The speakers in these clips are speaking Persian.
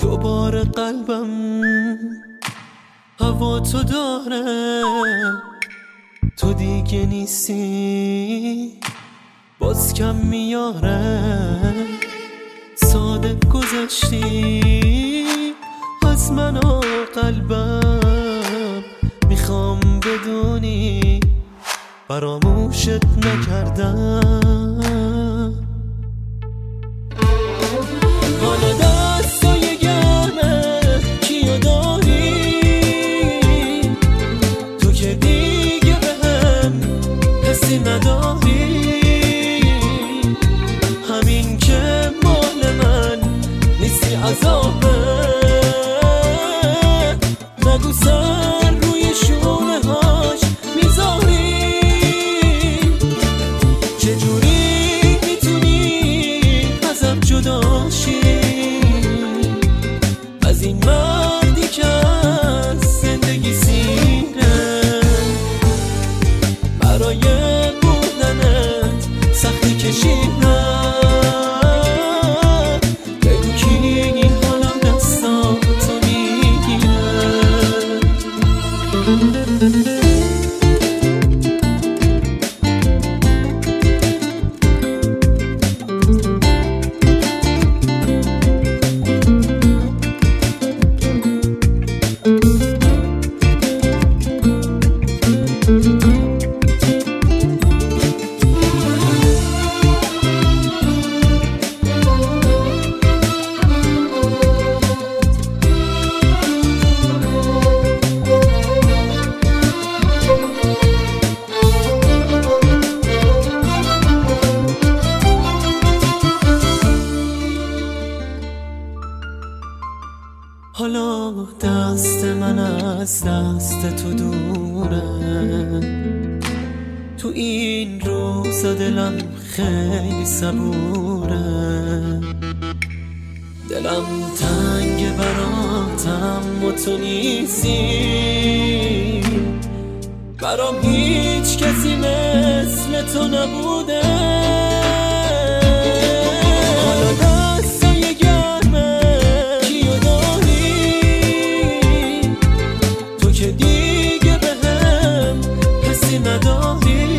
دوباره قلبم هوا تو داره، تو دیگه نیستی باز کم میاره. ساده گذشتی از من و قلبم، میخوام بدونی فراموشت نکردم. حالا دستای گرمه کیو داری، تو که دیگه بهم حسی نداری. همین که مال من نیستی عذابه، نگو سر روی شونه هاش میذاری. چجوری میتونی ازم جدا شی، از این مردی که از زندگی سیره. برای بودنت سختی کشیدم، بگو کی حالا دستاتو میگیره. حالا دست من از دست تو دوره، تو این روزا دلم خیلی صبوره. دلم تنگ براتم و تو نیستی، برام هیچ کسی مثل تو نبوده. حالا دستای گرمه کیو داری، تو که دیگه بهم حسی نداری.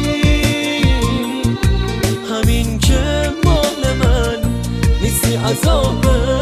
همین که مال من نیستی عذابه،